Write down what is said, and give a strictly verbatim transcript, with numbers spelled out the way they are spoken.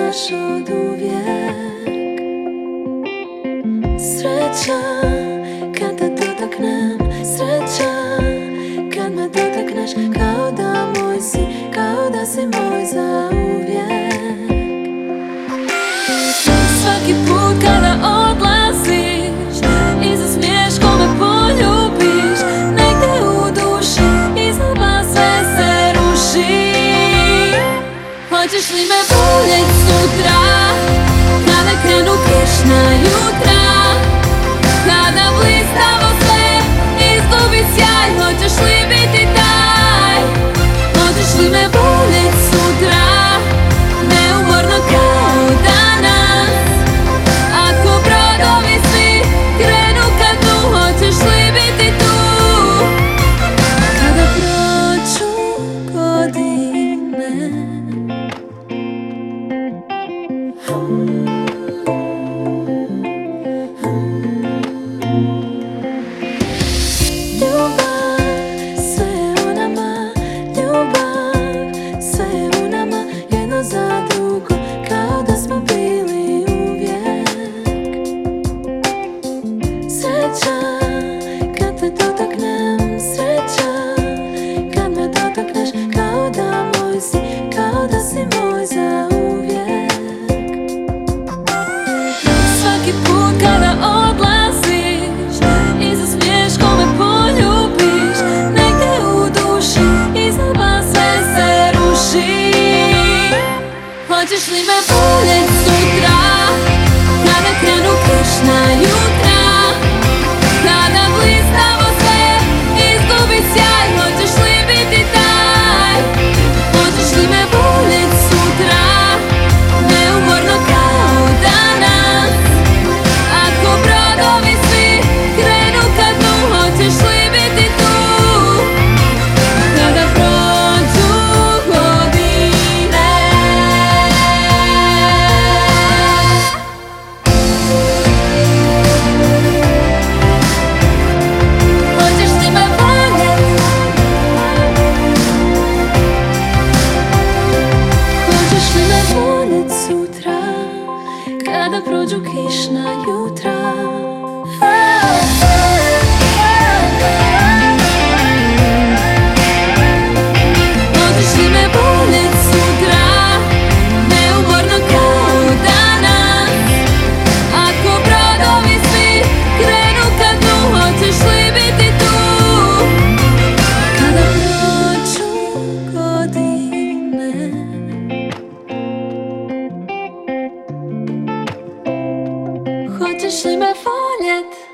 baš od uvijek. Sreća kad te dotaknem, sreća kad me dotakneš, kao da moj si, kao da si moj za uvijek. Svaki put kada odlaziš, iza smiješkom me poljubiš, negdje u duši iznova sve se ruši. Hoćeš li me voljet sutra, kada krenu kišna jutra, kada blistavo sve izgubi sjaj? Hoćeš li biti taj? Hoćeš li me voljet sutra, neumorno kao danas? Ako brodovi svi krenu ka dnu, hoćeš li biti tu? Kada prođu godine, ljubav, sve je u nama, ljubav, sve je u nama, jedno za drugo, kao da smo bili uvijek. Sreća kad te dotaknem, sreća kad me dotakneš, kao da moj si, kao da si moj za uvijek. Svaki put kada odlaziš, iza smiješkom me poljubiš, negdje u duši iznova sve se ruši. Hoćeš li me voljet sutra, kada krenu kišna jutra, kada blistavo sve izgubi sjaj? Hoćeš li biti taj? Hoćeš li me voljet sutra, neumorno kao danas? Ako brodovi svi krenu ka dnu, hoćeš li biti tu? Kada prođu godine, hoćeš li me voljet? Hoćeš li me voljet sutra, kada prođu kišna jutra? Hoćeš li me voljet sutra, neumorno kao danas? Ako brodovi svi krenu ka dnu, hoćeš li biti tu? Kada prođu godine, hoćeš li me voljet?